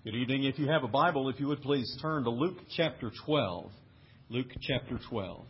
Good evening. If you have a Bible, if you would please turn to Luke chapter 12. Luke chapter 12.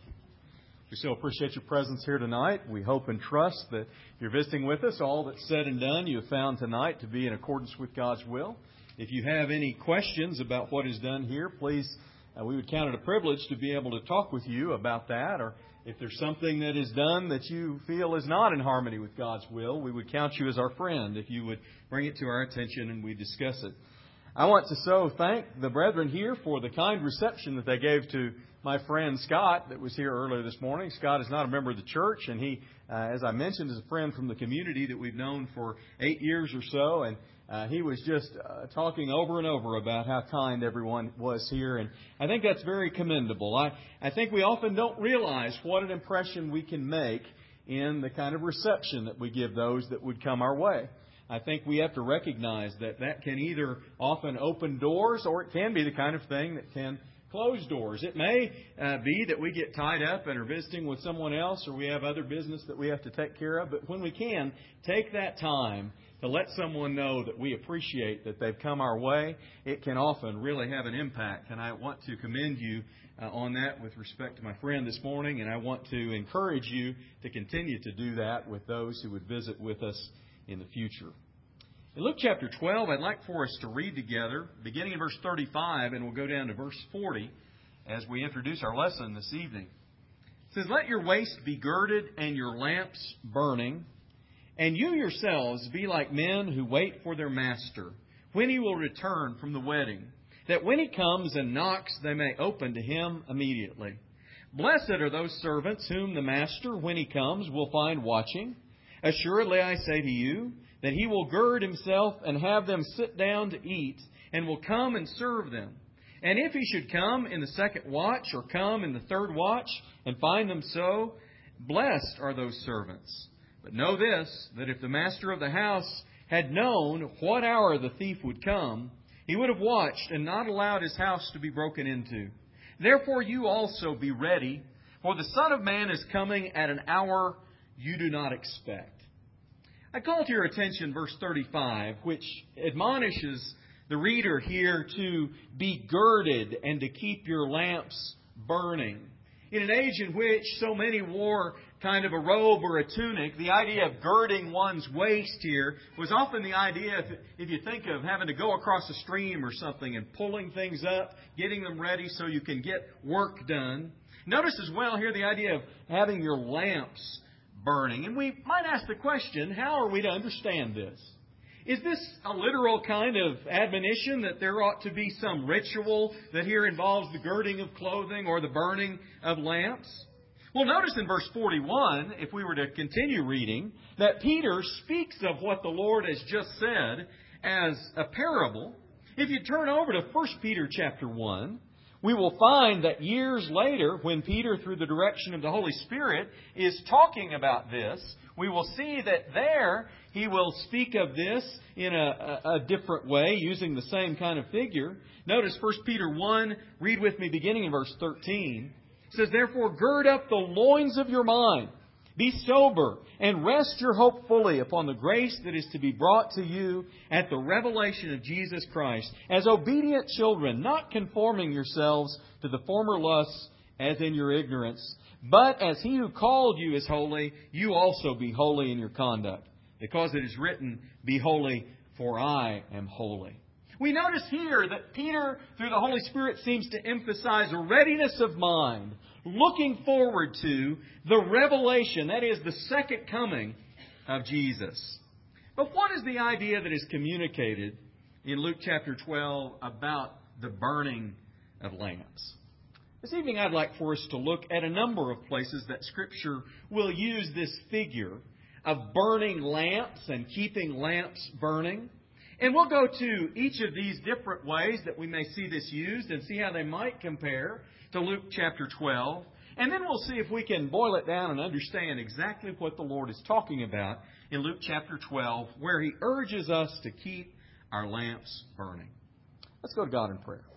We so appreciate your presence here tonight. We hope and trust that you're visiting with us. All that's said and done you have found tonight to be in accordance with God's will. If you have any questions about what is done here, please, we would count it a privilege to be able to talk with you about that. Or if there's something that is done that you feel is not in harmony with God's will, we would count you as our friend if you would bring it to our attention and we discuss it. I want to so thank the brethren here for the kind reception that they gave to my friend Scott that was here earlier this morning. Scott is not a member of the church, and he, as I mentioned, is a friend from the community that we've known for 8 years or so. And he was just talking over and over about how kind everyone was here. And I think that's very commendable. I think we often don't realize what an impression we can make in the kind of reception that we give those that would come our way. I think we have to recognize that that can either often open doors or it can be the kind of thing that can close doors. It may be that we get tied up and are visiting with someone else or we have other business that we have to take care of. But when we can, take that time to let someone know that we appreciate that they've come our way, it can often really have an impact. And I want to commend you on that with respect to my friend this morning. And I want to encourage you to continue to do that with those who would visit with us in the future. In Luke chapter 12, I'd like for us to read together, beginning in verse 35, and we'll go down to verse 40 as we introduce our lesson this evening. It says, "Let your waist be girded and your lamps burning, and you yourselves be like men who wait for their master, when he will return from the wedding, that when he comes and knocks, they may open to him immediately. Blessed are those servants whom the master, when he comes, will find watching. Assuredly, I say to you, that he will gird himself and have them sit down to eat, and will come and serve them. And if he should come in the second watch, or come in the third watch, and find them so, blessed are those servants. But know this, that if the master of the house had known what hour the thief would come, he would have watched and not allowed his house to be broken into. Therefore you also be ready, for the Son of Man is coming at an hour you do not expect." I call to your attention verse 35, which admonishes the reader here to be girded and to keep your lamps burning. In an age in which so many wore kind of a robe or a tunic, the idea of girding one's waist here was often the idea, if you think of having to go across a stream or something and pulling things up, getting them ready so you can get work done. Notice as well here the idea of having your lamps burning. And we might ask the question, how are we to understand this? Is this a literal kind of admonition that there ought to be some ritual that here involves the girding of clothing or the burning of lamps? Well, notice in verse 41, if we were to continue reading, that Peter speaks of what the Lord has just said as a parable. If you turn over to 1 Peter chapter 1, we will find that years later, when Peter, through the direction of the Holy Spirit, is talking about this, we will see that there he will speak of this in a different way, using the same kind of figure. Notice 1 Peter 1, read with me beginning in verse 13. It says, "Therefore gird up the loins of your mind, be sober, and rest your hope fully upon the grace that is to be brought to you at the revelation of Jesus Christ, as obedient children, not conforming yourselves to the former lusts as in your ignorance. But as He who called you is holy, you also be holy in your conduct. Because it is written, be holy, for I am holy." We notice here that Peter, through the Holy Spirit, seems to emphasize a readiness of mind, looking forward to the revelation, that is, the second coming of Jesus. But what is the idea that is communicated in Luke chapter 12 about the burning of lamps? This evening I'd like for us to look at a number of places that Scripture will use this figure of burning lamps and keeping lamps burning. And we'll go to each of these different ways that we may see this used and see how they might compare to Luke chapter 12. And then we'll see if we can boil it down and understand exactly what the Lord is talking about in Luke chapter 12, where He urges us to keep our lamps burning. Let's go to God in prayer.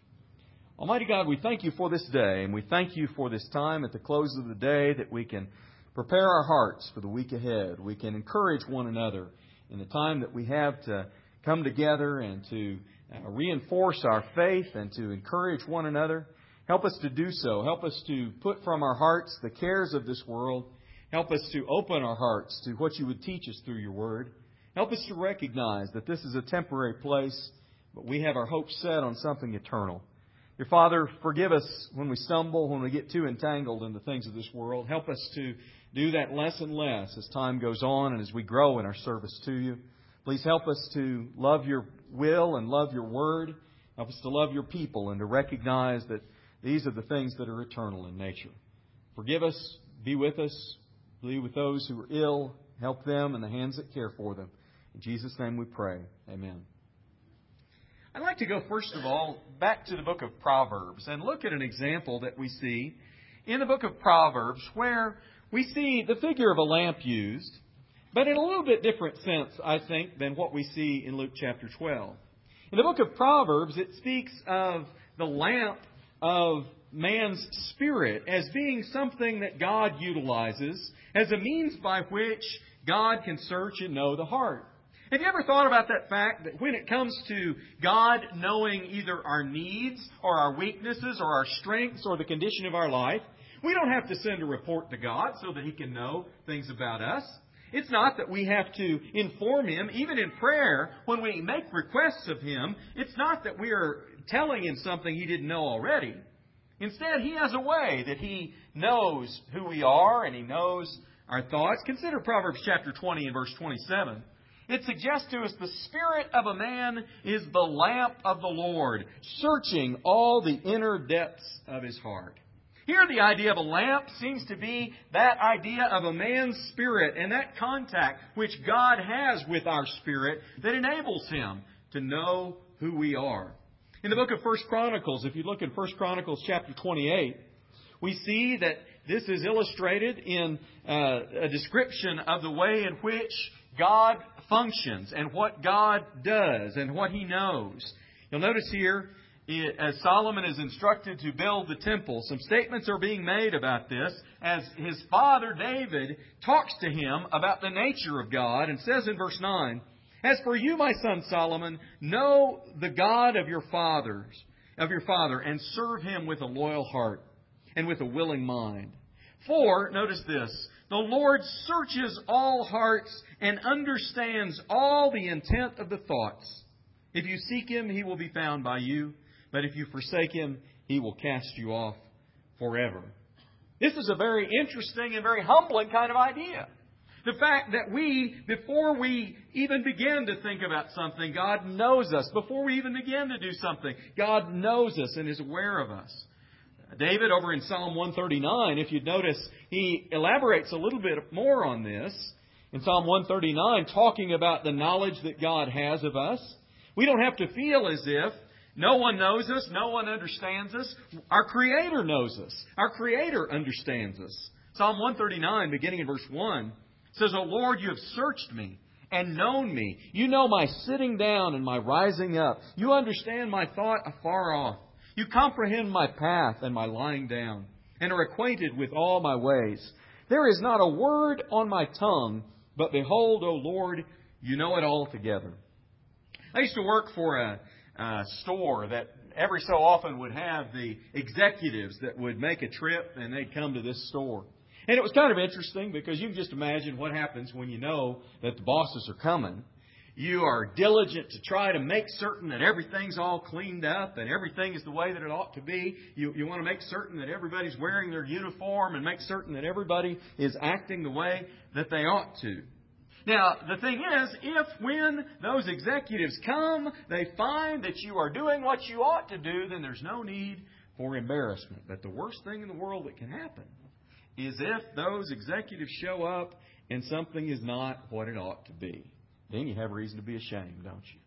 Almighty God, we thank You for this day, and we thank You for this time at the close of the day that we can prepare our hearts for the week ahead. We can encourage one another in the time that we have to come together and to reinforce our faith and to encourage one another. Help us to do so. Help us to put from our hearts the cares of this world. Help us to open our hearts to what You would teach us through Your Word. Help us to recognize that this is a temporary place, but we have our hope set on something eternal. Dear Father, forgive us when we stumble, when we get too entangled in the things of this world. Help us to do that less and less as time goes on and as we grow in our service to You. Please help us to love Your will and love Your Word. Help us to love Your people and to recognize that these are the things that are eternal in nature. Forgive us, be with us, be with those who are ill, help them and the hands that care for them. In Jesus' name we pray. Amen. I'd like to go, first of all, back to the book of Proverbs and look at an example that we see in the book of Proverbs where we see the figure of a lamp used, but in a little bit different sense, I think, than what we see in Luke chapter 12. In the book of Proverbs, it speaks of the lamp of man's spirit as being something that God utilizes as a means by which God can search and know the heart. Have you ever thought about that fact that when it comes to God knowing either our needs or our weaknesses or our strengths or the condition of our life, we don't have to send a report to God so that He can know things about us. It's not that we have to inform Him, even in prayer, when we make requests of Him, it's not that we are telling Him something He didn't know already. Instead, He has a way that He knows who we are and He knows our thoughts. Consider Proverbs chapter 20 and verse 27. It suggests to us the spirit of a man is the lamp of the Lord, searching all the inner depths of his heart. Here the idea of a lamp seems to be that idea of a man's spirit and that contact which God has with our spirit that enables him to know who we are. In the book of 1 Chronicles, if you look in 1 Chronicles chapter 28, we see that this is illustrated in a description of the way in which God functions and what God does and what He knows. You'll notice here, as Solomon is instructed to build the temple, some statements are being made about this as his father David talks to him about the nature of God and says in verse 9, "As for you, my son Solomon, know the God of your father, and serve Him with a loyal heart and with a willing mind. For," notice this, "the Lord searches all hearts and understands all the intent of the thoughts. If you seek Him, He will be found by you. But if you forsake Him, He will cast you off forever." This is a very interesting and very humbling kind of idea. The fact that before we even begin to think about something, God knows us. Before we even begin to do something, God knows us and is aware of us. David, over in Psalm 139, if you'd notice, he elaborates a little bit more on this. In Psalm 139, talking about the knowledge that God has of us. We don't have to feel as if no one knows us, no one understands us. Our Creator knows us. Our Creator understands us. Psalm 139, beginning in verse 1, says, "O Lord, You have searched me and known me. You know my sitting down and my rising up. You understand my thought afar off. You comprehend my path and my lying down, and are acquainted with all my ways. There is not a word on my tongue, but behold, O Lord, You know it altogether." I used to work for a store that every so often would have the executives that would make a trip and they'd come to this store. And it was kind of interesting because you can just imagine what happens when you know that the bosses are coming. You are diligent to try to make certain that everything's all cleaned up and everything is the way that it ought to be. You want to make certain that everybody's wearing their uniform and make certain that everybody is acting the way that they ought to. Now, the thing is, if when those executives come, they find that you are doing what you ought to do, then there's no need for embarrassment. But the worst thing in the world that can happen is if those executives show up and something is not what it ought to be. Then you have reason to be ashamed, don't you?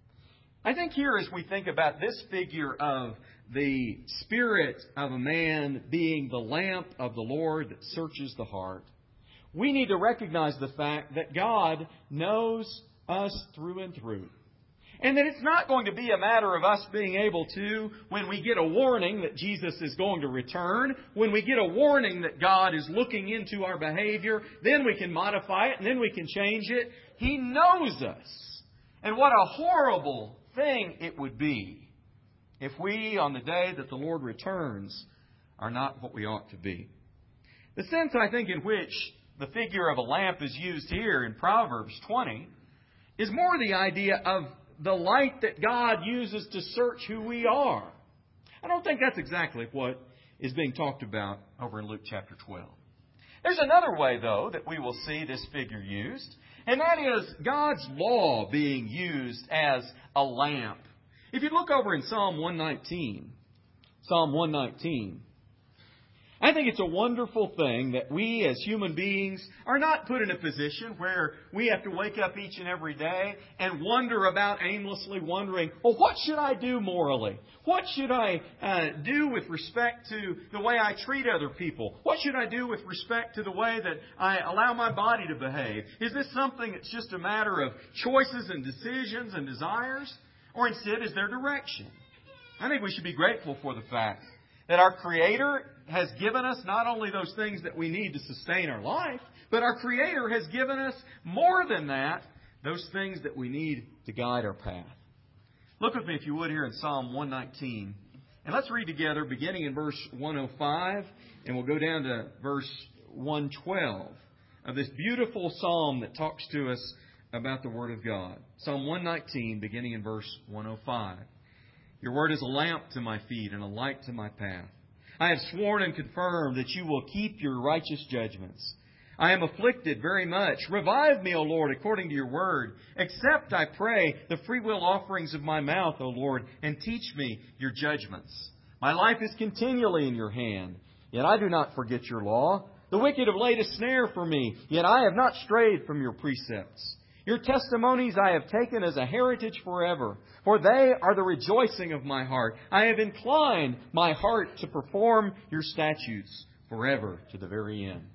I think here as we think about this figure of the spirit of a man being the lamp of the Lord that searches the heart, we need to recognize the fact that God knows us through and through. And that it's not going to be a matter of us being able to, when we get a warning that Jesus is going to return, when we get a warning that God is looking into our behavior, then we can modify it and then we can change it. He knows us. And what a horrible thing it would be if we, on the day that the Lord returns, are not what we ought to be. The sense, I think, in which the figure of a lamp is used here in Proverbs 20 is more the idea of the light that God uses to search who we are. I don't think that's exactly what is being talked about over in Luke chapter 12. There's another way, though, that we will see this figure used, and that is God's law being used as a lamp. If you look over in Psalm 119, I think it's a wonderful thing that we as human beings are not put in a position where we have to wake up each and every day and wonder about aimlessly wondering, well, what should I do morally? What should I do with respect to the way I treat other people? What should I do with respect to the way that I allow my body to behave? Is this something that's just a matter of choices and decisions and desires? Or instead, is there direction? I think we should be grateful for the fact that our Creator has given us not only those things that we need to sustain our life, but our Creator has given us more than that, those things that we need to guide our path. Look with me, if you would, here in Psalm 119. And let's read together, beginning in verse 105, and we'll go down to verse 112 of this beautiful psalm that talks to us about the Word of God. Psalm 119, beginning in verse 105. Your Word is a lamp to my feet and a light to my path. I have sworn and confirmed that you will keep your righteous judgments. I am afflicted very much. Revive me, O Lord, according to your word. Accept, I pray, the freewill offerings of my mouth, O Lord, and teach me your judgments. My life is continually in your hand, yet I do not forget your law. The wicked have laid a snare for me, yet I have not strayed from your precepts. Your testimonies I have taken as a heritage forever, for they are the rejoicing of my heart. I have inclined my heart to perform your statutes forever to the very end.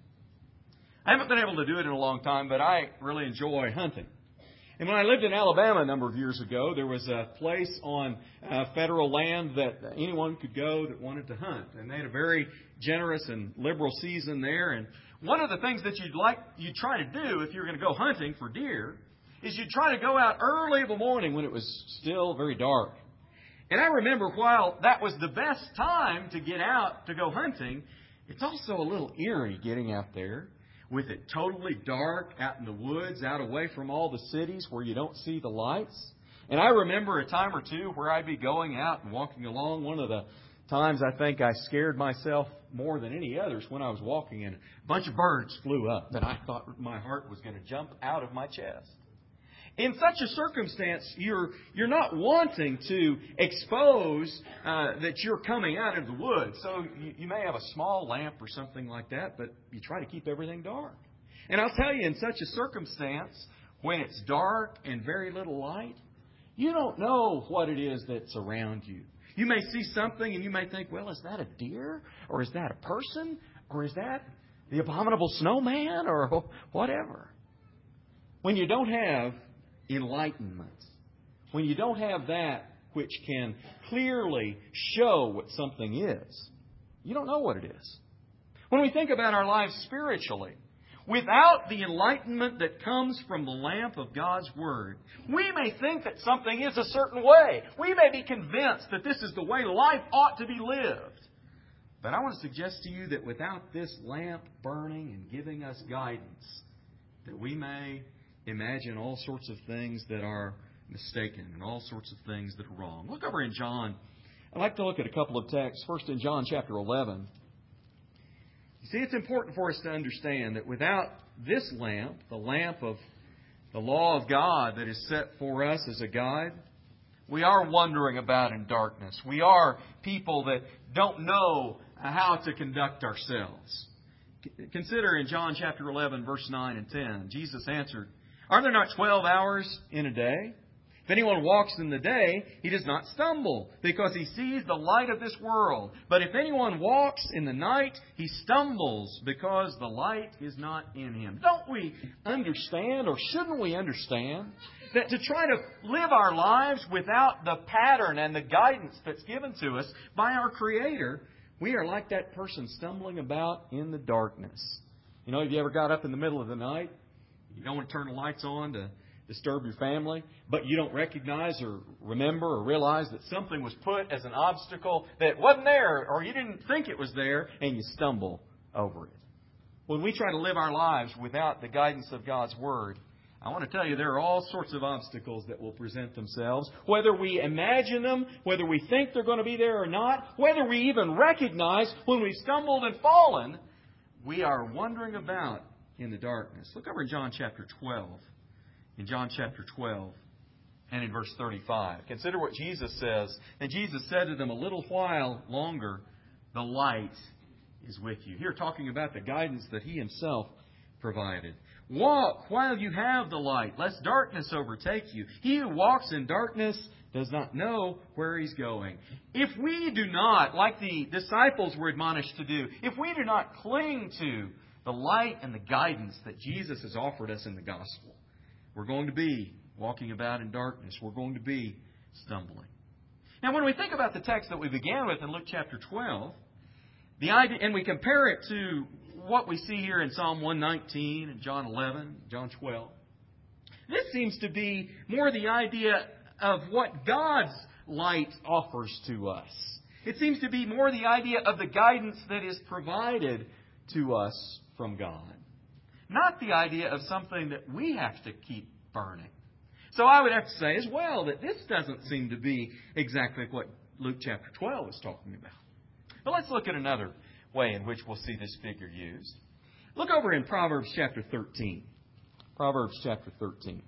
I haven't been able to do it in a long time, but I really enjoy hunting. And when I lived in Alabama a number of years ago, there was a place on federal land that anyone could go that wanted to hunt. And they had a very generous and liberal season there. And one of the things that you'd try to do if you were going to go hunting for deer is you'd try to go out early in the morning when it was still very dark. And I remember while that was the best time to get out to go hunting, it's also a little eerie getting out there with it totally dark out in the woods, out away from all the cities where you don't see the lights. And I remember a time or two where I'd be going out and walking along. One of the times I think I scared myself more than any others when I was walking and a bunch of birds flew up and I thought my heart was going to jump out of my chest. In such a circumstance, you're not wanting to expose that you're coming out of the woods. So you may have a small lamp or something like that, but you try to keep everything dark. And I'll tell you, in such a circumstance, when it's dark and very little light, you don't know what it is that's around you. You may see something and you may think, well, is that a deer? Or is that a person? Or is that the abominable snowman? Or whatever. When you don't have enlightenment, when you don't have that which can clearly show what something is, you don't know what it is. When we think about our lives spiritually, without the enlightenment that comes from the lamp of God's Word, we may think that something is a certain way. We may be convinced that this is the way life ought to be lived. But I want to suggest to you that without this lamp burning and giving us guidance, that we may imagine all sorts of things that are mistaken and all sorts of things that are wrong. Look over in John. I'd like to look at a couple of texts. First in John chapter 11. You see, it's important for us to understand that without this lamp, the lamp of the law of God that is set for us as a guide, we are wandering about in darkness. We are people that don't know how to conduct ourselves. Consider in John chapter 11, verse 9 and 10, Jesus answered, "Are there not 12 hours in a day? If anyone walks in the day, he does not stumble, because he sees the light of this world. But if anyone walks in the night, he stumbles, because the light is not in him." Don't we understand, or shouldn't we understand, that to try to live our lives without the pattern and the guidance that's given to us by our Creator, we are like that person stumbling about in the darkness. You know, have you ever got up in the middle of the night? You don't want to turn the lights on to disturb your family, but you don't recognize or remember or realize that something was put as an obstacle that wasn't there, or you didn't think it was there, and you stumble over it. When we try to live our lives without the guidance of God's Word, I want to tell you there are all sorts of obstacles that will present themselves, whether we imagine them, whether we think they're going to be there or not, whether we even recognize when we've stumbled and fallen, we are wandering about in the darkness. Look over in John chapter 12. In John chapter 12 and in verse 35. Consider what Jesus says. And Jesus said to them, a little while longer, the light is with you. Here talking about the guidance that He Himself provided. Walk while you have the light, lest darkness overtake you. He who walks in darkness does not know where he's going. If we do not, like the disciples were admonished to do, if we do not cling to the light and the guidance that Jesus has offered us in the gospel, we're going to be walking about in darkness. We're going to be stumbling. Now, when we think about the text that we began with in Luke chapter 12, the idea, and we compare it to what we see here in Psalm 119 and John 11, John 12, this seems to be more the idea of what God's light offers to us. It seems to be more the idea of the guidance that is provided to us from God. Not the idea of something that we have to keep burning. So I would have to say as well that this doesn't seem to be exactly what Luke chapter 12 is talking about. But let's look at another way in which we'll see this figure used. Look over in Proverbs chapter 13. Proverbs chapter 13.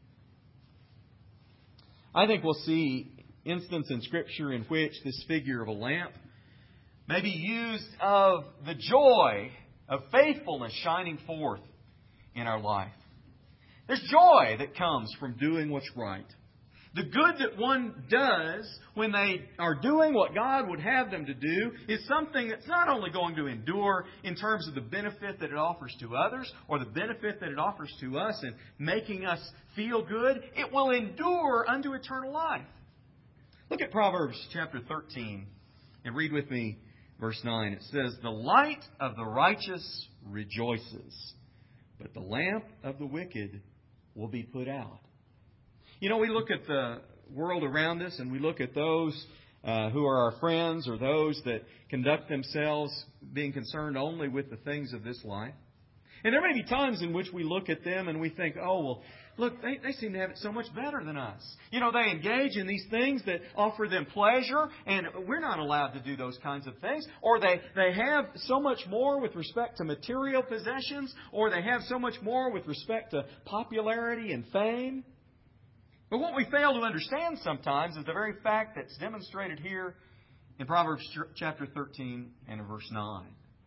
I think we'll see instance in Scripture in which this figure of a lamp may be used of the joy of faithfulness shining forth in our life. There's joy that comes from doing what's right. The good that one does when they are doing what God would have them to do is something that's not only going to endure in terms of the benefit that it offers to others or the benefit that it offers to us in making us feel good, it will endure unto eternal life. Look at Proverbs chapter 13 and read with me verse 9. It says, "The light of the righteous rejoices, but the lamp of the wicked will be put out." You know, we look at the world around us and we look at those who are our friends or those that conduct themselves being concerned only with the things of this life. And there may be times in which we look at them and we think, oh, well, look, they seem to have it so much better than us. You know, they engage in these things that offer them pleasure, and we're not allowed to do those kinds of things. Or they have so much more with respect to material possessions, or they have so much more with respect to popularity and fame. But what we fail to understand sometimes is the very fact that's demonstrated here in Proverbs chapter 13 and in verse 9.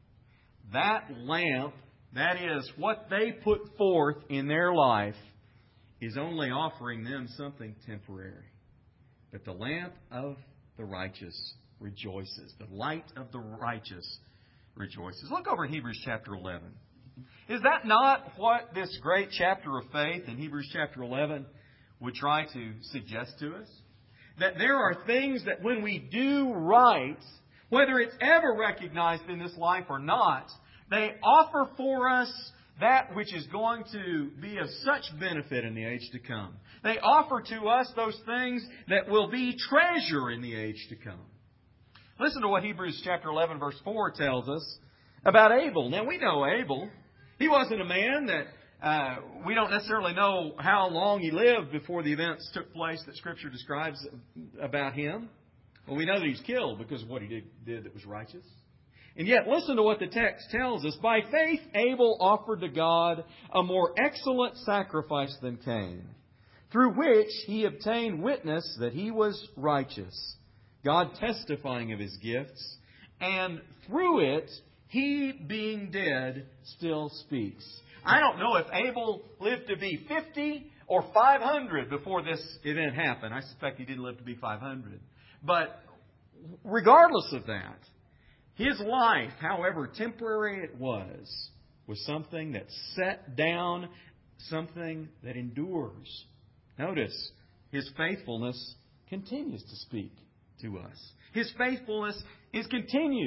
That lamp, that is, what they put forth in their life, is only offering them something temporary. But the lamp of the righteous rejoices. The light of the righteous rejoices. Look over in Hebrews chapter 11. Is that not what this great chapter of faith in Hebrews chapter 11 would try to suggest to us? That there are things that when we do right, whether it's ever recognized in this life or not, they offer for us that which is going to be of such benefit in the age to come. They offer to us those things that will be treasure in the age to come. Listen to what Hebrews chapter 11 verse 4 tells us about Abel. Now we know Abel. He wasn't a man that we don't necessarily know how long he lived before the events took place that Scripture describes about him. Well, we know that he's killed because of what he did that was righteous. And yet, listen to what the text tells us. By faith, Abel offered to God a more excellent sacrifice than Cain, through which he obtained witness that he was righteous, God testifying of his gifts, and through it, he, being dead, still speaks. I don't know if Abel lived to be 50 or 500 before this event happened. I suspect he didn't live to be 500. But regardless of that, his life, however temporary it was something that set down, something that endures. Notice, his faithfulness continues to speak to us. His faithfulness is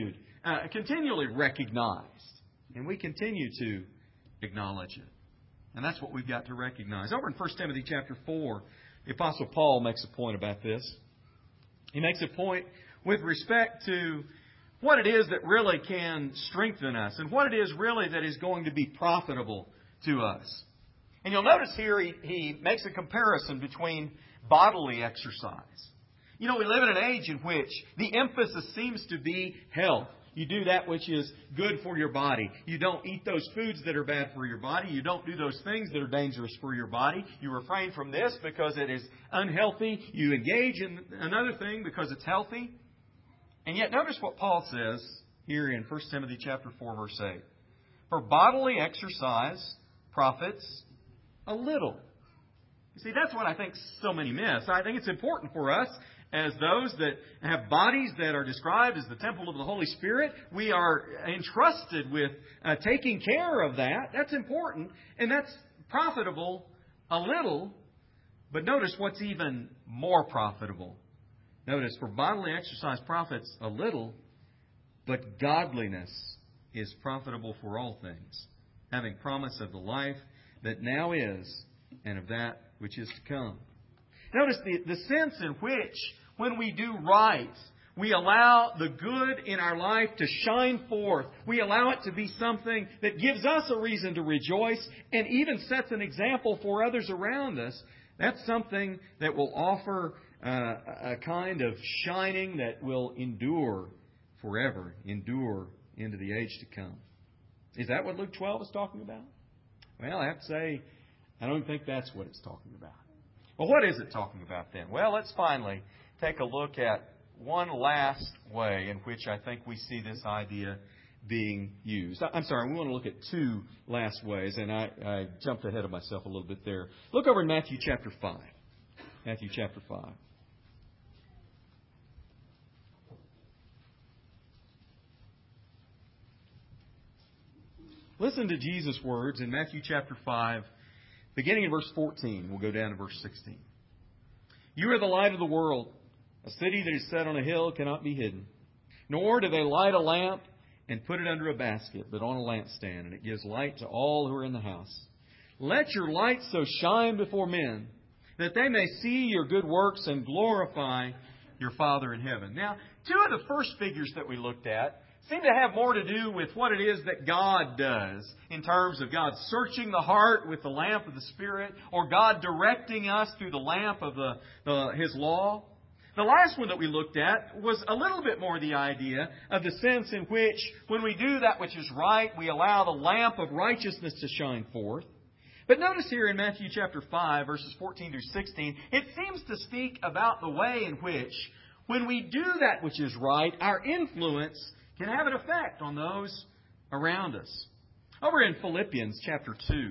continually recognized. And we continue to acknowledge it. And that's what we've got to recognize. Over in 1 Timothy chapter 4, the Apostle Paul makes a point about this. He makes a point with respect to what it is that really can strengthen us and what it is really that is going to be profitable to us. And you'll notice here he makes a comparison between bodily exercise. You know, we live in an age in which the emphasis seems to be health. You do that which is good for your body. You don't eat those foods that are bad for your body. You don't do those things that are dangerous for your body. You refrain from this because it is unhealthy. You engage in another thing because it's healthy. And yet notice what Paul says here in 1 Timothy chapter 4, verse 8. For bodily exercise profits a little. You see, that's what I think so many miss. I think it's important for us as those that have bodies that are described as the temple of the Holy Spirit. We are entrusted with taking care of that. That's important, and that's profitable a little. But notice what's even more profitable. Notice, for bodily exercise profits a little, but godliness is profitable for all things, having promise of the life that now is and of that which is to come. Notice the sense in which, when we do right, we allow the good in our life to shine forth. We allow it to be something that gives us a reason to rejoice and even sets an example for others around us. That's something that will offer a kind of shining that will endure forever, endure into the age to come. Is that what Luke 12 is talking about? Well, I have to say, I don't think that's what it's talking about. Well, what is it talking about then? Well, let's finally take a look at one last way in which I think we see this idea being used. I'm sorry, we want to look at two last ways, and I jumped ahead of myself a little bit there. Look over in Matthew chapter 5. Matthew chapter 5. Listen to Jesus' words in Matthew chapter 5, beginning in verse 14. We'll go down to verse 16. You are the light of the world. A city that is set on a hill cannot be hidden. Nor do they light a lamp and put it under a basket, but on a lampstand, and it gives light to all who are in the house. Let your light so shine before men, that they may see your good works and glorify your Father in heaven. Now, two of the first figures that we looked at seem to have more to do with what it is that God does in terms of God searching the heart with the lamp of the Spirit, or God directing us through the lamp of His law. The last one that we looked at was a little bit more the idea of the sense in which, when we do that which is right, we allow the lamp of righteousness to shine forth. But notice here in Matthew chapter 5, verses 14 through 16, it seems to speak about the way in which, when we do that which is right, our influence can have an effect on those around us. Over in Philippians chapter 2,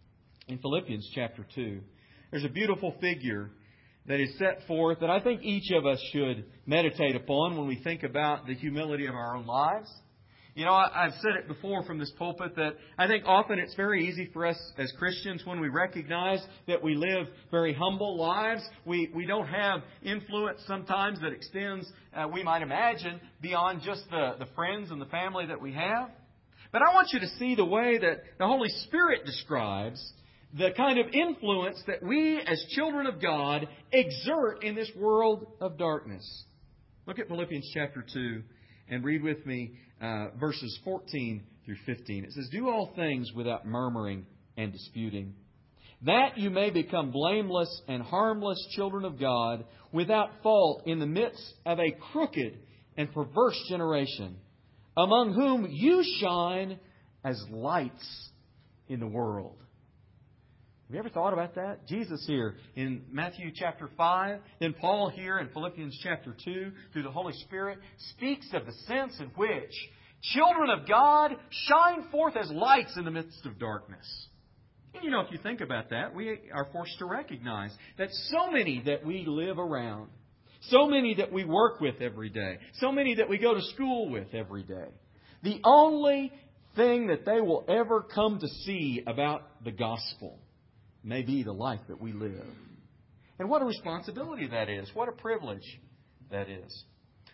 there's a beautiful figure that is set forth that I think each of us should meditate upon when we think about the humility of our own lives. You know, I've said it before from this pulpit that I think often it's very easy for us as Christians, when we recognize that we live very humble lives, we don't have influence sometimes that extends, we might imagine, beyond just the friends and the family that we have. But I want you to see the way that the Holy Spirit describes the kind of influence that we as children of God exert in this world of darkness. Look at Philippians chapter 2 and read with me verses 14 through 15. It says, "Do all things without murmuring and disputing, that you may become blameless and harmless children of God, without fault in the midst of a crooked and perverse generation, among whom you shine as lights in the world." Have you ever thought about that? Jesus here in Matthew chapter 5, then Paul here in Philippians chapter 2, through the Holy Spirit, speaks of the sense in which children of God shine forth as lights in the midst of darkness. And you know, if you think about that, we are forced to recognize that so many that we live around, so many that we work with every day, so many that we go to school with every day, the only thing that they will ever come to see about the gospel may be the life that we live. And what a responsibility that is. What a privilege that is.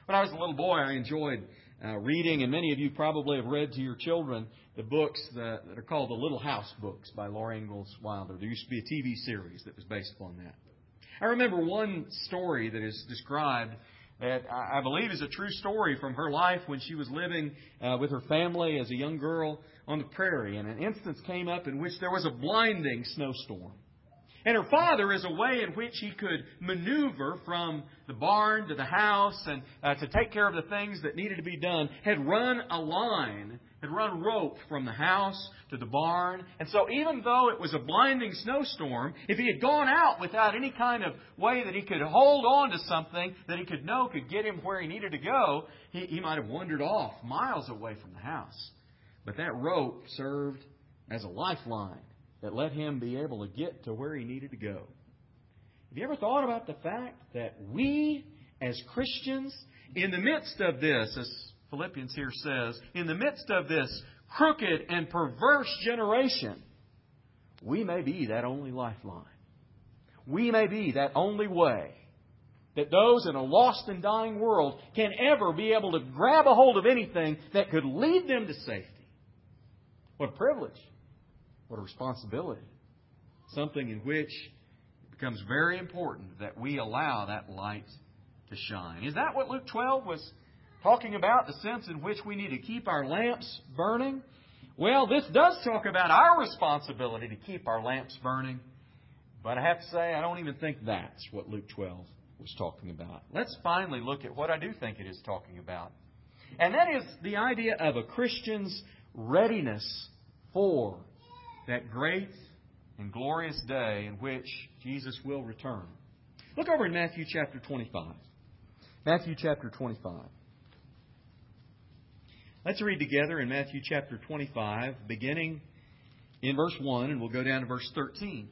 When I was a little boy, I enjoyed reading, and many of you probably have read to your children the books that are called the Little House books by Laura Ingalls Wilder. There used to be a TV series that was based upon that. I remember one story that is described that I believe is a true story from her life when she was living with her family as a young girl on the prairie. And an instance came up in which there was a blinding snowstorm. And her father, as a way in which he could maneuver from the barn to the house and to take care of the things that needed to be done, had run a line, had run rope from the house to the barn. And so even though it was a blinding snowstorm, if he had gone out without any kind of way that he could hold on to something that he could know could get him where he needed to go, he might have wandered off miles away from the house. But that rope served as a lifeline that let him be able to get to where he needed to go. Have you ever thought about the fact that we, as Christians, in the midst of this, as Philippians here says, in the midst of this crooked and perverse generation, we may be that only lifeline. We may be that only way that those in a lost and dying world can ever be able to grab a hold of anything that could lead them to safety. What a privilege. What a responsibility. Something in which it becomes very important that we allow that light to shine. Is that what Luke 12 was talking about? The sense in which we need to keep our lamps burning? Well, this does talk about our responsibility to keep our lamps burning. But I have to say, I don't even think that's what Luke 12 was talking about. Let's finally look at what I do think it is talking about. And that is the idea of a Christian's readiness for that great and glorious day in which Jesus will return. Look over in Matthew chapter 25. Matthew chapter 25. Let's read together in Matthew chapter 25, beginning in verse 1, and we'll go down to verse 13.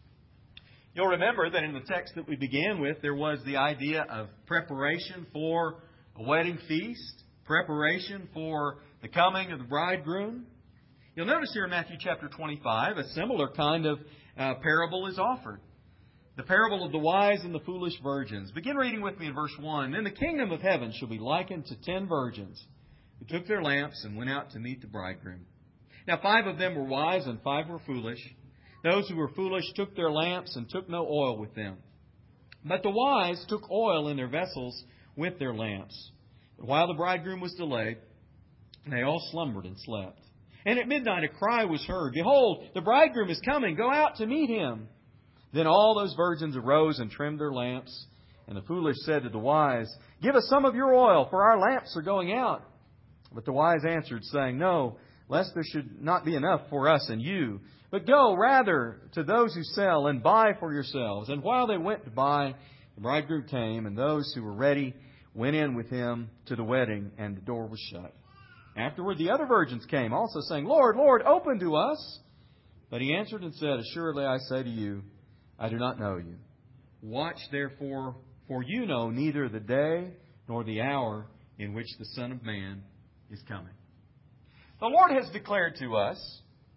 You'll remember that in the text that we began with, there was the idea of preparation for a wedding feast, preparation for the coming of the bridegroom. You'll notice here in Matthew chapter 25, a similar kind of parable is offered. The parable of the wise and the foolish virgins. Begin reading with me in verse 1. Then the kingdom of heaven shall be likened to 10 virgins who took their lamps and went out to meet the bridegroom. Now 5 of them were wise and 5 were foolish. Those who were foolish took their lamps and took no oil with them. But the wise took oil in their vessels with their lamps. But while the bridegroom was delayed, they all slumbered and slept. And at midnight a cry was heard, Behold, the bridegroom is coming, go out to meet him. Then all those virgins arose and trimmed their lamps. And the foolish said to the wise, Give us some of your oil, for our lamps are going out. But the wise answered, saying, No, lest there should not be enough for us and you. But go rather to those who sell and buy for yourselves. And while they went to buy, the bridegroom came, and those who were ready went in with him to the wedding, and the door was shut. Afterward, the other virgins came, also saying, Lord, Lord, open to us. But he answered and said, Assuredly I say to you, I do not know you. Watch therefore, for you know neither the day nor the hour in which the Son of Man is coming. The Lord has declared to us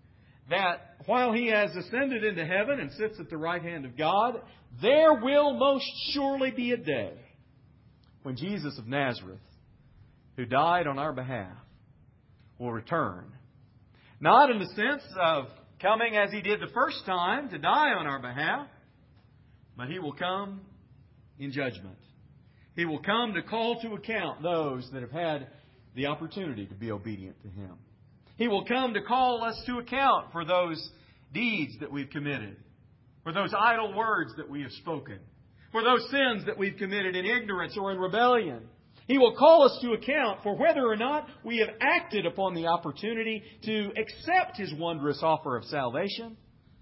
that while He has ascended into heaven and sits at the right hand of God, there will most surely be a day when Jesus of Nazareth, who died on our behalf, will return. Not in the sense of coming as He did the first time to die on our behalf, but He will come in judgment. He will come to call to account those that have had the opportunity to be obedient to Him. He will come to call us to account for those deeds that we've committed, for those idle words that we have spoken, for those sins that we've committed in ignorance or in rebellion. He will call us to account for whether or not we have acted upon the opportunity to accept His wondrous offer of salvation,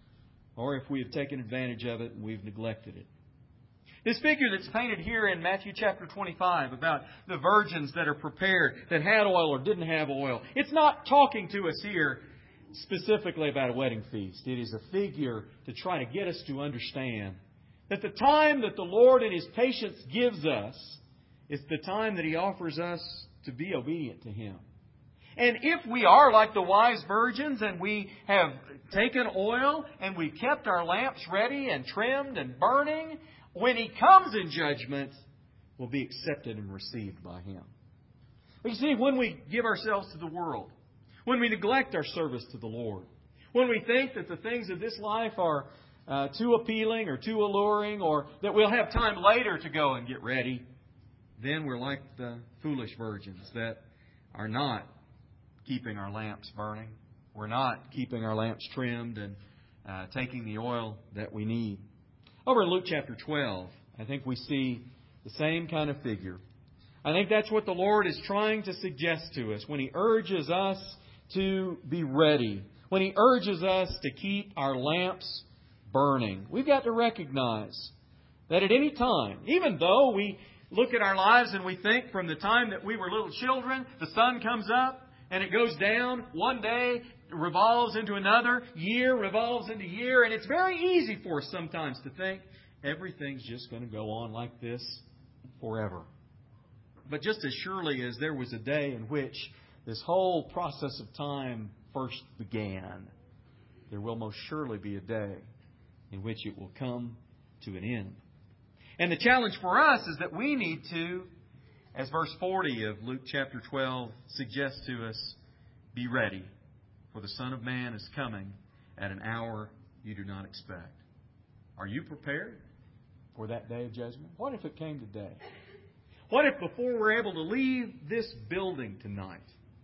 or if we have taken advantage of it and we've neglected it. This figure that's painted here in Matthew chapter 25 about the virgins that are prepared, that had oil or didn't have oil, it's not talking to us here specifically about a wedding feast. It is a figure to try to get us to understand that the time that the Lord in His patience gives us is the time that He offers us to be obedient to Him. And if we are like the wise virgins and we have taken oil and we've kept our lamps ready and trimmed and burning, when He comes in judgment, will be accepted and received by Him. But you see, when we give ourselves to the world, when we neglect our service to the Lord, when we think that the things of this life are too appealing or too alluring, or that we'll have time later to go and get ready, then we're like the foolish virgins that are not keeping our lamps burning. We're not keeping our lamps trimmed and taking the oil that we need. Over in Luke chapter 12, I think we see the same kind of figure. I think that's what the Lord is trying to suggest to us when He urges us to be ready, when He urges us to keep our lamps burning. We've got to recognize that at any time, even though we look at our lives and we think from the time that we were little children, the sun comes up and it goes down, one day revolves into another, year revolves into year, and it's very easy for us sometimes to think everything's just going to go on like this forever. But just as surely as there was a day in which this whole process of time first began, there will most surely be a day in which it will come to an end. And the challenge for us is that we need to, as verse 40 of Luke chapter 12 suggests to us, be ready, for the Son of Man is coming at an hour you do not expect. Are you prepared for that day of judgment? What if it came today? What if before we're able to leave this building tonight,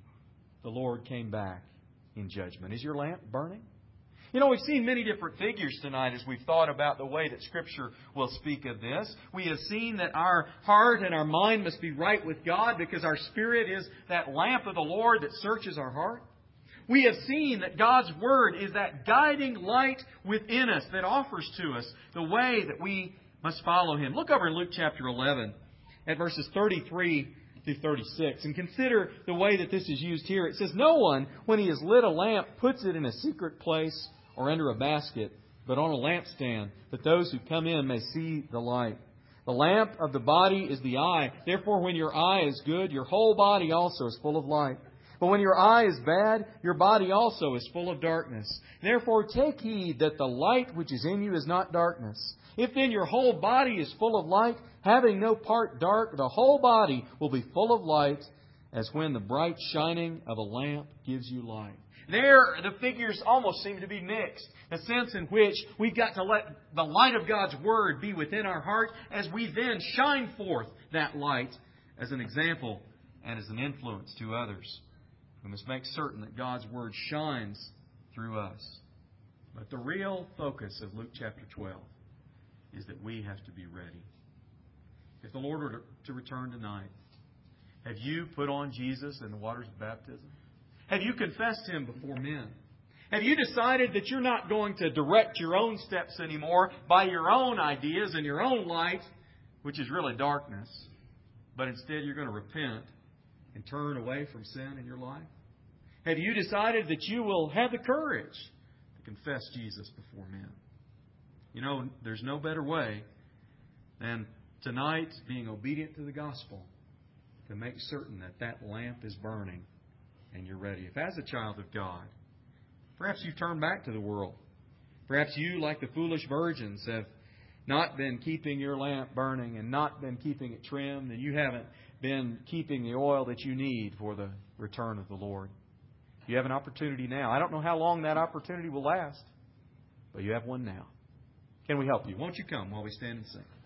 the Lord came back in judgment? Is your lamp burning? You know, we've seen many different figures tonight as we've thought about the way that Scripture will speak of this. We have seen that our heart and our mind must be right with God because our spirit is that lamp of the Lord that searches our heart. We have seen that God's Word is that guiding light within us that offers to us the way that we must follow Him. Look over in Luke chapter 11 at verses 33 through 36 and consider the way that this is used here. It says, "No one, when he has lit a lamp, puts it in a secret place or under a basket, but on a lampstand, that those who come in may see the light. The lamp of the body is the eye. Therefore, when your eye is good, your whole body also is full of light. But when your eye is bad, your body also is full of darkness. Therefore, take heed that the light which is in you is not darkness. If then your whole body is full of light, having no part dark, the whole body will be full of light, as when the bright shining of a lamp gives you light." There, the figures almost seem to be mixed. A sense in which we've got to let the light of God's Word be within our heart as we then shine forth that light as an example and as an influence to others. We must make certain that God's Word shines through us. But the real focus of Luke chapter 12 is that we have to be ready. If the Lord were to return tonight, have you put on Jesus in the waters of baptism? Have you confessed Him before men? Have you decided that you're not going to direct your own steps anymore by your own ideas and your own light, which is really darkness, but instead you're going to repent and turn away from sin in your life? Have you decided that you will have the courage to confess Jesus before men? You know, there's no better way than tonight, being obedient to the gospel, to make certain that that lamp is burning and you're ready. If as a child of God, perhaps you've turned back to the world. Perhaps you, like the foolish virgins, have not been keeping your lamp burning and not been keeping it trimmed, and you haven't been keeping the oil that you need for the return of the Lord. You have an opportunity now. I don't know how long that opportunity will last, but you have one now. Can we help you? Won't you come while we stand and sing?